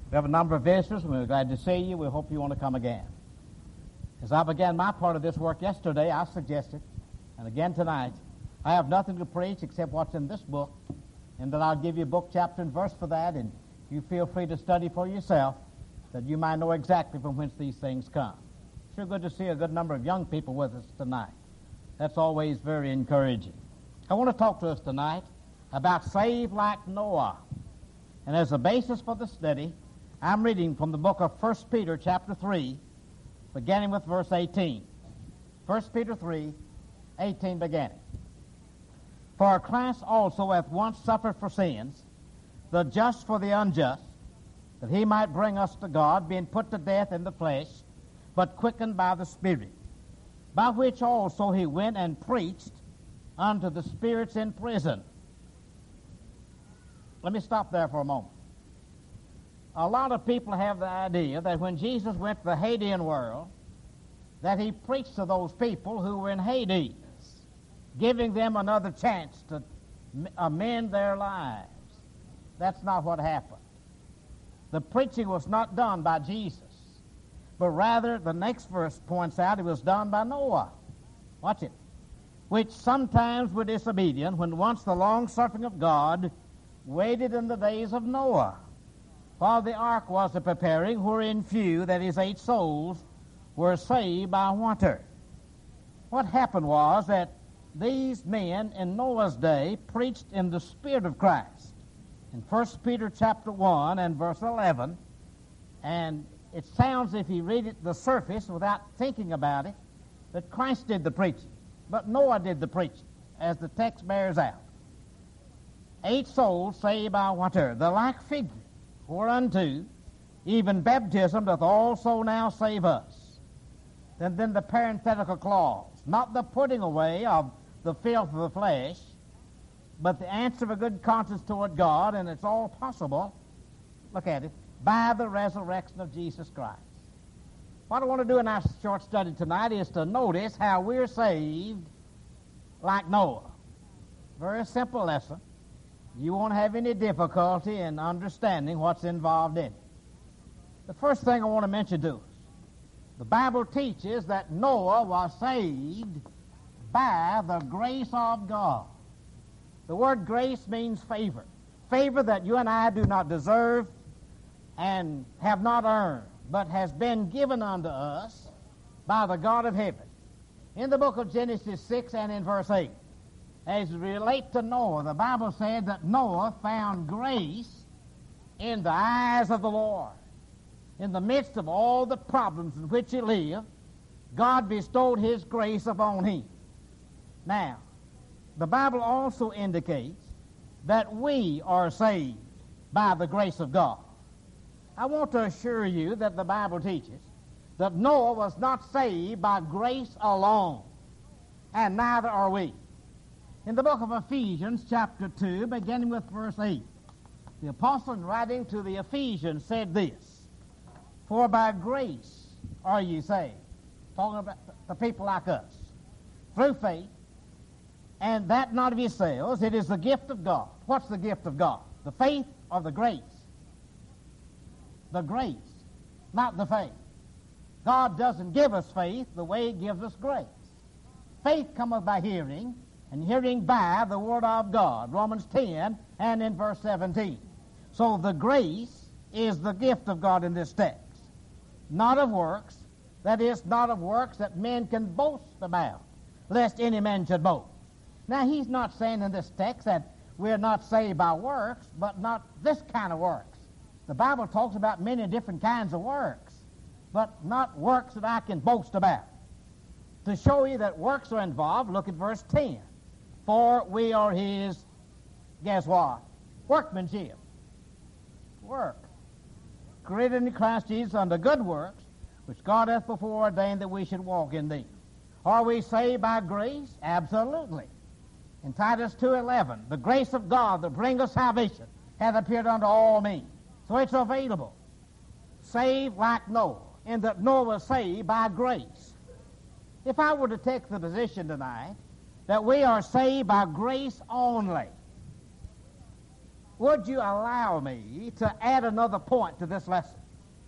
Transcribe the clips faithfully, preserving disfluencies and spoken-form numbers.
We have a number of visitors, and we're glad to see you. We hope you want to come again. As I began my part of this work yesterday, I suggested, and again tonight, I have nothing to preach except what's in this book, and that I'll give you book, chapter, and verse for that, and you feel free to study for yourself, that you might know exactly from whence these things come. Sure good to see a good number of young people with us tonight. That's always very encouraging. I want to talk to us tonight about saved like Noah. And as a basis for the study, I'm reading from the book of First Peter chapter three, beginning with verse eighteen. First Peter three, eighteen beginning. For Christ also hath once suffered for sins, the just for the unjust, that he might bring us to God, being put to death in the flesh, but quickened by the Spirit, by which also he went and preached unto the spirits in prison. Let me stop there for a moment. A lot of people have the idea that when Jesus went to the Hadean world, that he preached to those people who were in Hades, giving them another chance to amend their lives. That's not what happened. The preaching was not done by Jesus, but rather, the next verse points out, it was done by Noah. Watch it. Which sometimes were disobedient, when once the long-suffering of God waited in the days of Noah, while the ark was a preparing, wherein few, that is, eight souls, were saved by water. What happened was that these men in Noah's day preached in the Spirit of Christ. In First Peter chapter one and verse eleven, and it sounds, if you read it the surface without thinking about it, that Christ did the preaching. But Noah did the preaching, as the text bears out. Eight souls saved by water, the like figure, whereunto even baptism doth also now save us. And then the parenthetical clause, not the putting away of the filth of the flesh, but the answer of a good conscience toward God, and it's all possible, look at it, by the resurrection of Jesus Christ. What I want to do in our short study tonight is to notice how we're saved like Noah. Very simple lesson. You won't have any difficulty in understanding what's involved in it. The first thing I want to mention to us, the Bible teaches that Noah was saved by the grace of God. The word grace means favor. Favor that you and I do not deserve and have not earned, but has been given unto us by the God of heaven. In the book of Genesis six and in verse eight, as it relates to Noah, the Bible said that Noah found grace in the eyes of the Lord. In the midst of all the problems in which he lived, God bestowed his grace upon him. Now, the Bible also indicates that we are saved by the grace of God. I want to assure you that the Bible teaches that Noah was not saved by grace alone, and neither are we. In the book of Ephesians, chapter two, beginning with verse eight, the apostle, in writing to the Ephesians, said this, For by grace are ye saved, talking about the people like us, through faith, and that not of yourselves, it is the gift of God. What's the gift of God? The faith or the grace? The grace, not the faith. God doesn't give us faith the way he gives us grace. Faith cometh by hearing, and hearing by the word of God, Romans ten and in verse seventeen. So the grace is the gift of God in this text, not of works, that is, not of works that men can boast about, lest any man should boast. Now, he's not saying in this text that we're not saved by works, but not this kind of works. The Bible talks about many different kinds of works, but not works that I can boast about. To show you that works are involved, look at verse ten. For we are his, guess what? Workmanship. Work. Created in Christ Jesus unto good works, which God hath before ordained that we should walk in them. Are we saved by grace? Absolutely. In Titus two eleven, the grace of God that bringeth salvation hath appeared unto all men. So it's available. Saved like Noah, in that Noah was saved by grace. If I were to take the position tonight that we are saved by grace only, would you allow me to add another point to this lesson?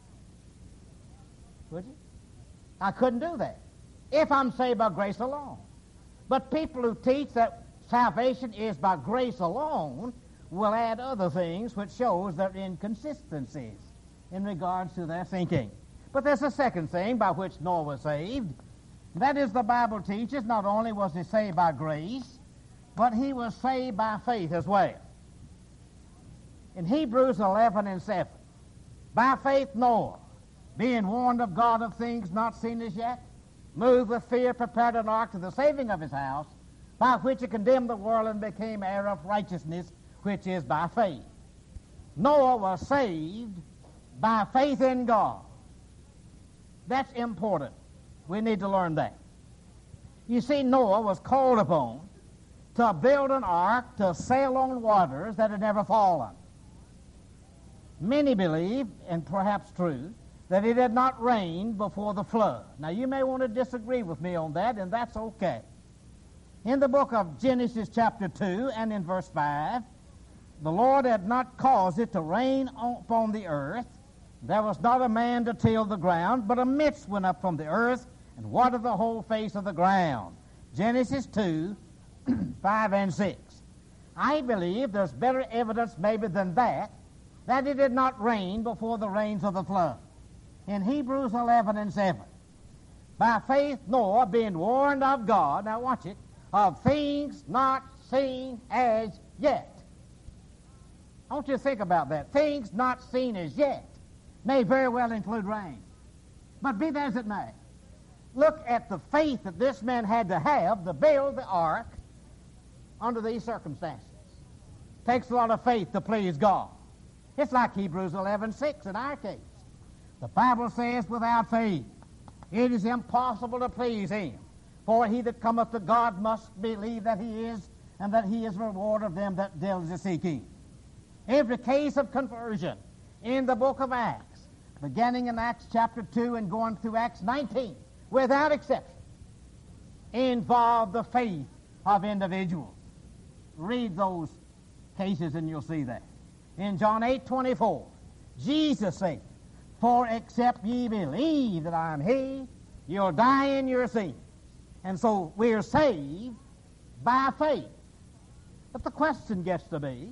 Would you? I couldn't do that if I'm saved by grace alone. But people who teach that salvation is by grace alone will add other things which shows their inconsistencies in regards to their thinking. But there's a second thing by which Noah was saved. That is, the Bible teaches not only was he saved by grace, but he was saved by faith as well. In Hebrews eleven and seven, by faith Noah, being warned of God of things not seen as yet, moved with fear, prepared an ark to the saving of his house, by which he condemned the world and became heir of righteousness, which is by faith. Noah was saved by faith in God. That's important. We need to learn that. You see, Noah was called upon to build an ark to sail on waters that had never fallen. Many believe, and perhaps true, that it had not rained before the flood. Now, you may want to disagree with me on that, and that's okay. In the book of Genesis chapter two and in verse five, the Lord had not caused it to rain upon the earth. There was not a man to till the ground, but a mist went up from the earth and watered the whole face of the ground. Genesis two, five and six. I believe there's better evidence maybe than that, that it did not rain before the rains of the flood. In Hebrews eleven and seven, by faith Noah, being warned of God, now watch it, of things not seen as yet. I want you to think about that. Things not seen as yet may very well include rain. But be that as it may, look at the faith that this man had to have to build the ark under these circumstances. Takes a lot of faith to please God. It's like Hebrews eleven six in our case. The Bible says, without faith it is impossible to please him. For he that cometh to God must believe that he is, and that he is a rewarder of them that diligently seek him. Every case of conversion in the book of Acts, beginning in Acts chapter two and going through Acts nineteen, without exception, involve the faith of individuals. Read those cases and you'll see that. In John eight twenty-four, Jesus said, for except ye believe that I am he, you'll die in your sins. And so we are saved by faith. But the question gets to be,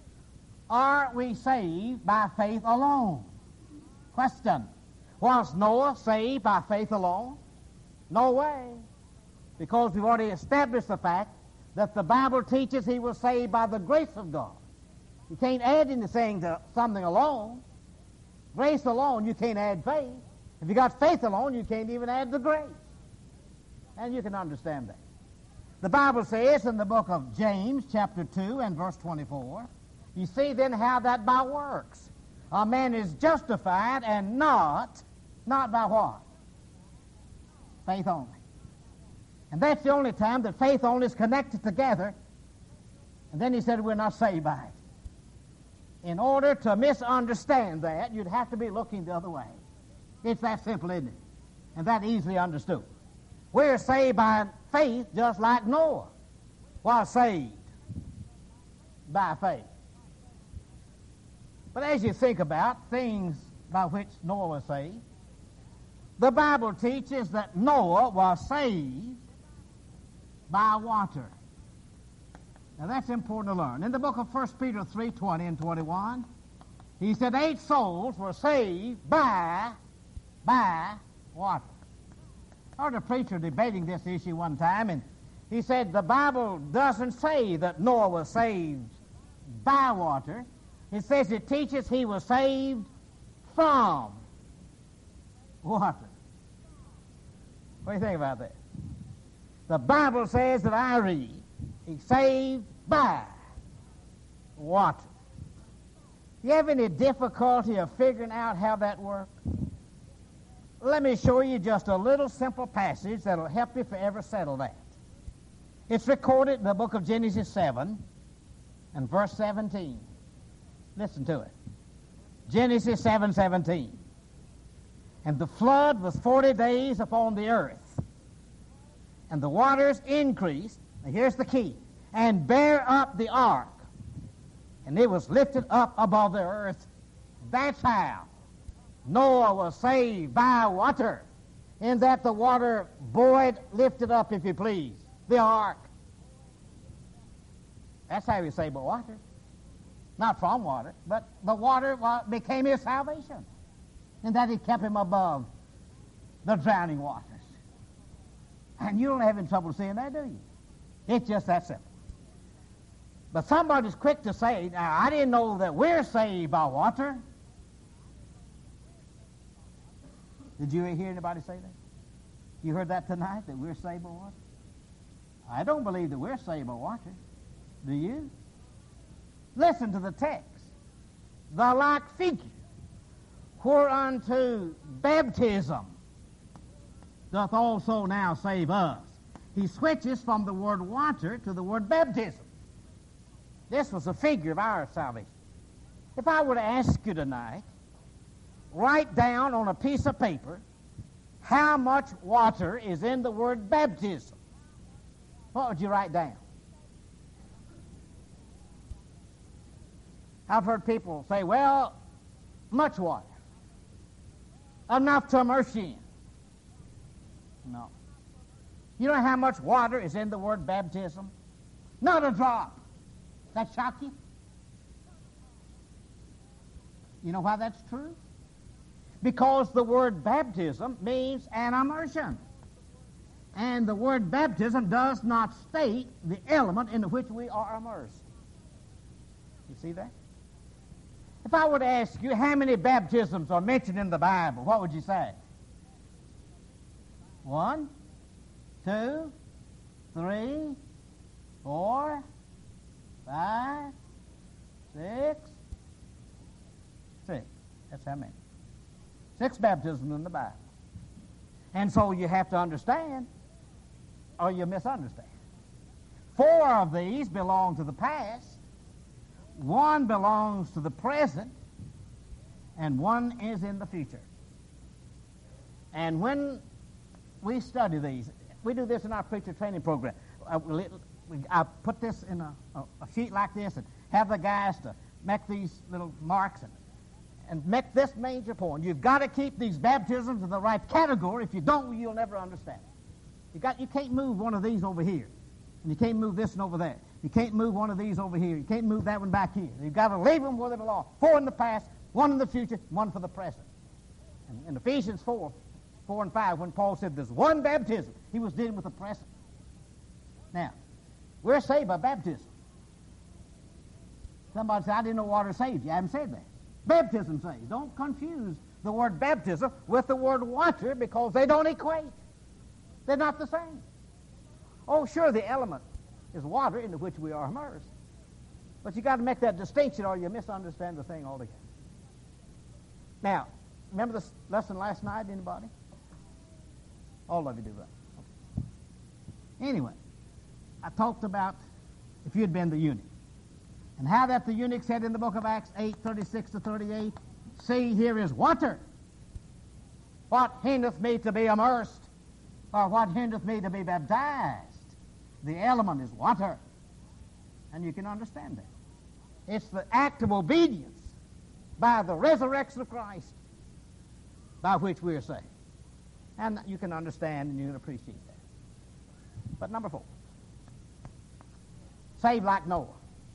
are we saved by faith alone? Question. Was Noah saved by faith alone? No way. Because we've already established the fact that the Bible teaches he was saved by the grace of God. You can't add anything to something alone. Grace alone, you can't add faith. If you got faith alone, you can't even add the grace. And you can understand that. The Bible says in the book of James, chapter two and verse twenty-four, you see then how that by works a man is justified, and not, not by what? Faith only. And that's the only time that faith only is connected together. And then he said we're not saved by it. In order to misunderstand that, you'd have to be looking the other way. It's that simple, isn't it? And that easily understood. We're saved by faith just like Noah was saved by faith. But as you think about things by which Noah was saved, the Bible teaches that Noah was saved by water. Now that's important to learn. In the book of First Peter three twenty and twenty-one, he said eight souls were saved by, by water. I heard a preacher debating this issue one time, and he said the Bible doesn't say that Noah was saved by water. It says it teaches he was saved from water. What do you think about that? The Bible says that I read, he's saved by water. Do you have any difficulty of figuring out how that works? Let me show you just a little simple passage that will help you forever settle that. It's recorded in the book of Genesis seven and verse seventeen. Listen to it. Genesis seven seventeen. And the flood was forty days upon the earth, and the waters increased, now here's the key, and bear up the ark and it was lifted up above the earth. That's how Noah was saved, by water, in that the water buoyed, lifted up, if you please, the ark. That's how he was saved by water. Not from water, but the water became his salvation, in that he kept him above the drowning waters. And you don't have any trouble seeing that, do you? It's just that simple. But somebody's quick to say, now, I didn't know that we're saved by water. Did you hear anybody say that? You heard that tonight, that we're saved by water? I don't believe that we're saved by water. Do you? Listen to the text. The like figure whereunto baptism doth also now save us. He switches from the word water to the word baptism. This was a figure of our salvation. If I were to ask you tonight, write down on a piece of paper how much water is in the word baptism, what would you write down? I've heard people say, well, much water. Enough to immerse you in. No. You know how much water is in the word baptism? Not a drop. That shock you? You know why that's true? Because the word baptism means an immersion. And the word baptism does not state the element in which we are immersed. You see that? If I were to ask you how many baptisms are mentioned in the Bible, what would you say? One, two, three, four, five, six, six. That's how many. Six baptisms in the Bible. And so you have to understand, or you misunderstand. Four of these belong to the past, one belongs to the present, and one is in the future. And when we study these, we do this in our preacher training program. I, we, I put this in a, a, a sheet like this and have the guys to make these little marks and, and make this major point. You've got to keep these baptisms in the right category. If you don't, you'll never understand it. You got, you can't move one of these over here, and you can't move this one over there. You can't move one of these over here. You can't move that one back here. You've got to leave them where they belong. Four in the past, one in the future, one for the present. And in Ephesians four, four and five, when Paul said there's one baptism, he was dealing with the present. Now, we're saved by baptism. Somebody said, I didn't know water saved you. I haven't said that. Baptism saves. Don't confuse the word baptism with the word water, because they don't equate. They're not the same. Oh, sure, the element is water into which we are immersed. But you got to make that distinction or you misunderstand the thing altogether. Now, remember this lesson last night, anybody? All of you do, right? Okay. Anyway, I talked about if you'd been the eunuch, and how that the eunuch said in the book of Acts eight, thirty-six to thirty-eight, see, here is water. What hindereth me to be immersed? Or what hindereth me to be baptized? The element is water. And you can understand that. It's the act of obedience by the resurrection of Christ by which we are saved. And you can understand and you can appreciate that. But number four, saved like Noah.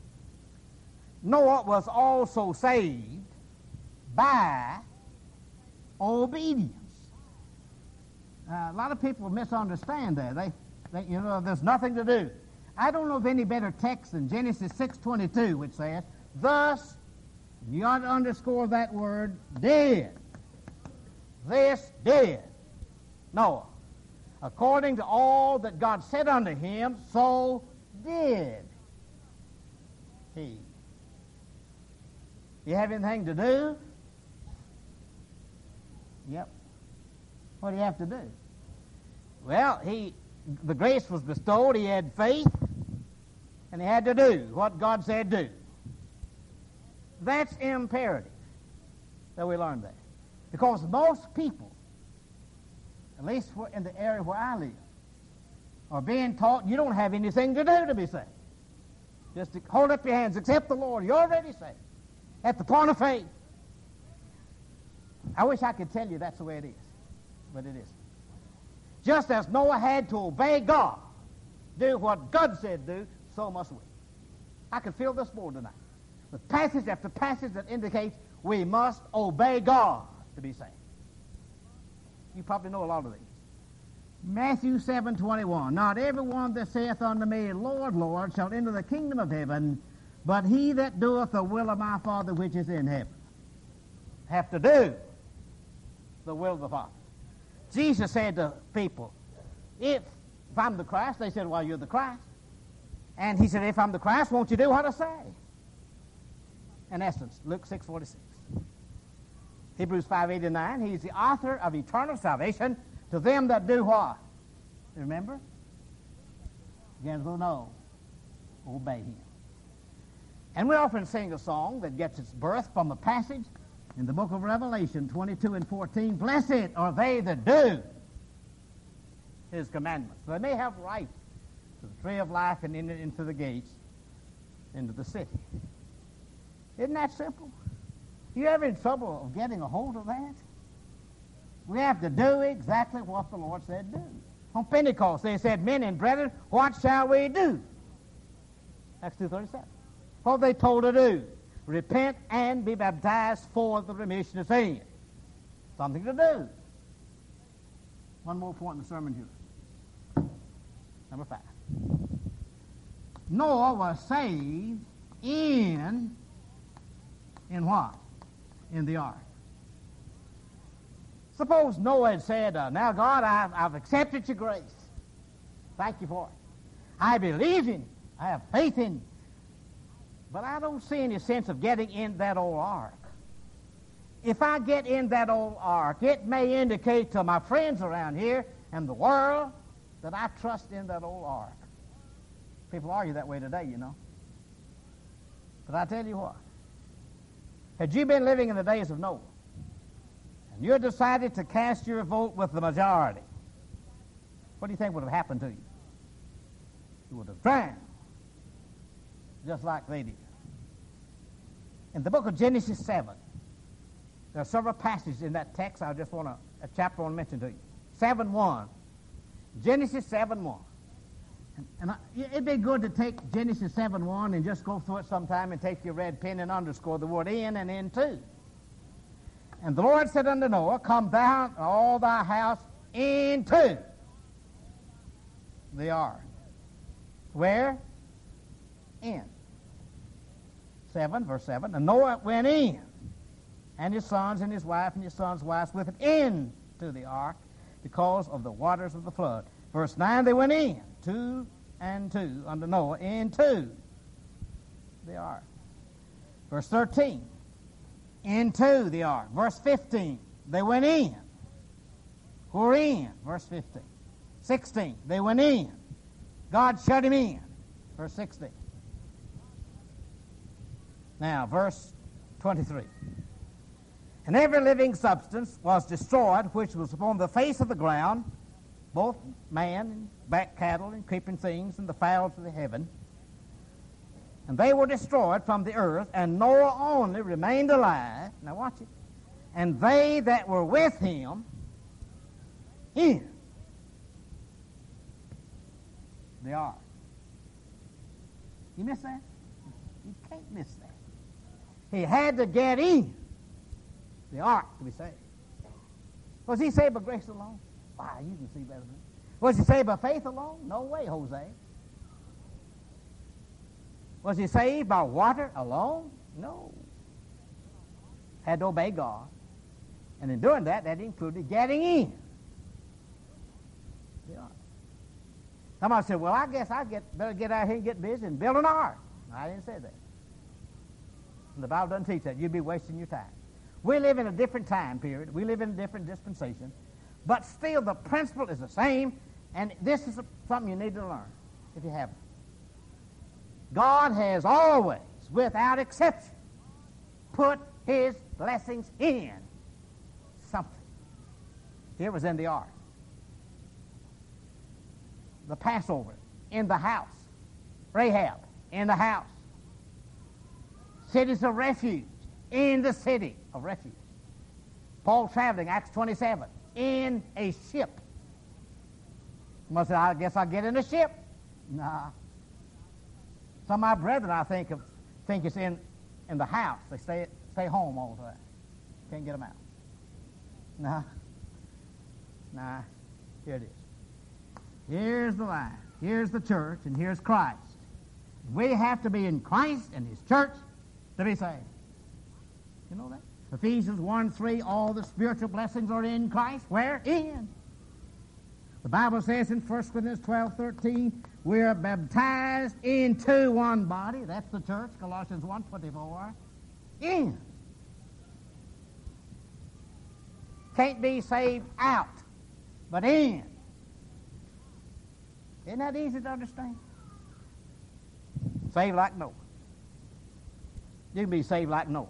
Noah was also saved by obedience. Uh, a lot of people misunderstand that. They, they, you know, there's nothing to do. I don't know of any better text than Genesis six twenty-two, which says, thus, you ought to underscore that word, did. This did Noah. According to all that God said unto him, so did he. You have anything to do? Yep. What do you have to do? Well, he, the grace was bestowed, he had faith, and he had to do what God said do. That's imperative that we learn that. Because most people, at least in the area where I live, are being taught you don't have anything to do to be saved. Just to hold up your hands, accept the Lord. You're already saved. At the point of faith. I wish I could tell you that's the way it is, but it isn't. Just as Noah had to obey God, do what God said do, so must we. I can feel this more tonight. With passage after passage that indicates we must obey God to be saved. You probably know a lot of these. Matthew seven twenty-one. Not everyone that saith unto me, Lord, Lord, shall enter the kingdom of heaven, but he that doeth the will of my Father which is in heaven. Have to do the will of the Father. Jesus said to people, if, if I'm the Christ, they said, well, you're the Christ. And he said, if I'm the Christ, won't you do what I say? In essence, Luke six forty-six. Hebrews five eighty-nine, he's the author of eternal salvation to them that do what? Remember? Again, we'll know. Obey him. And we often sing a song that gets its birth from a passage in the book of Revelation twenty-two and fourteen. Blessed are they that do his commandments. They may have right to the tree of life and in, into the gates, into the city. Isn't that simple? You ever in trouble of getting a hold of that? We have to do exactly what the Lord said do. On Pentecost, they said, men and brethren, what shall we do? Acts two thirty-seven. What they told to do. Repent and be baptized for the remission of sins. Something to do. One more point in the sermon here. Number five. Noah was saved in, in what? In the ark. Suppose Noah had said, uh, now God, I've, I've accepted your grace. Thank you for it. I believe in you. I have faith in you. But I don't see any sense of getting in that old ark. If I get in that old ark, it may indicate to my friends around here and the world that I trust in that old ark. People argue that way today, you know. But I tell you what. Had you been living in the days of Noah, and you decided to cast your vote with the majority, what do you think would have happened to you? You would have drowned, just like they did. In the book of Genesis seven, there are several passages in that text I just want to, a chapter I want to mention to you. seven one. Genesis seven one. And, and I, it'd be good to take Genesis seven one and just go through it sometime and take your red pen and underscore the word in and in too. And the Lord said unto Noah, come down all thy house into the ark. Where? In. seven, verse seven. And Noah went in, and his sons and his wife and his sons' wives with him into the ark because of the waters of the flood. Verse nine, they went in, two and two, unto Noah, into the ark. Verse thirteen, into the ark. Verse fifteen, they went in. Who were in? Verse fifteen. sixteen, they went in. God shut him in. Verse sixteen. Now, verse twenty-three. And every living substance was destroyed, which was upon the face of the ground, both man and back cattle and creeping things and the fowls of the heaven. And they were destroyed from the earth, and Noah only remained alive. Now watch it. And they that were with him in the ark. You miss that? You can't miss that. He had to get in the ark to be saved. Was he saved by grace alone? Why, you can see better than me. Was he saved by faith alone? No way, Jose. Was he saved by water alone? No. Had to obey God. And in doing that, that included getting in the ark. Somebody said, well, I guess I get better get out here and get busy and build an ark. I didn't say that. The Bible doesn't teach that. You'd be wasting your time. We live in a different time period. We live in a different dispensation. But still, the principle is the same, and this is something you need to learn if you haven't. God has always, without exception, put his blessings in something. Here was in the ark. The Passover, in the house. Rahab, in the house. cities of refuge, in the city of refuge. Paul traveling, Acts twenty-seven, in a ship. You must say, I guess I'll get in a ship. Nah. Some of my brethren, I think, of, think it's in, in the house. They stay, stay home all the time. Can't get them out. Nah. Nah. Here it is. Here's the life. Here's the church, and here's Christ. We have to be in Christ and His church to be saved. You know that? Ephesians one three, all the spiritual blessings are in Christ. Where? In. The Bible says in First Corinthians twelve thirteen, we are baptized into one body. That's the church, Colossians one twenty-four. In. Can't be saved out, but in. Isn't that easy to understand? Saved like Noah. You can be saved like Noah.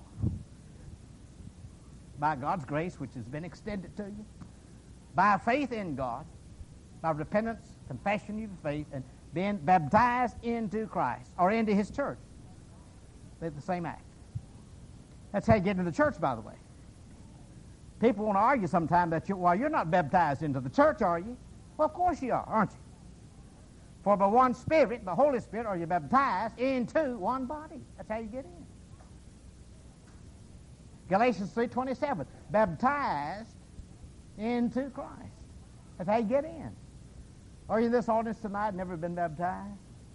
By God's grace, which has been extended to you. By faith in God. By repentance, confession of your faith, and being baptized into Christ, or into His church. They're the same act. That's how you get into the church, by the way. People want to argue sometimes that, you, well, you're not baptized into the church, are you? Well, of course you are, aren't you? For by one Spirit, the Holy Spirit, are you baptized into one body. That's how you get in. Galatians three twenty-seven, baptized into Christ. That's how you get in. Are you in this audience tonight, never been baptized?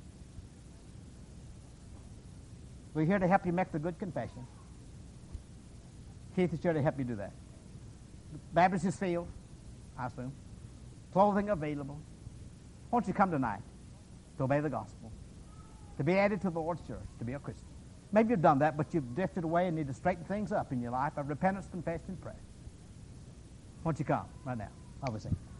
We're here to help you make the good confession. Keith is here to help you do that. Baptist is filled, I assume. Clothing available. Won't you come tonight to obey the gospel, to be added to the Lord's church, to be a Christian? Maybe you've done that, but you've drifted away and need to straighten things up in your life by repentance, confession, and prayer. Won't you come right now? I was saying.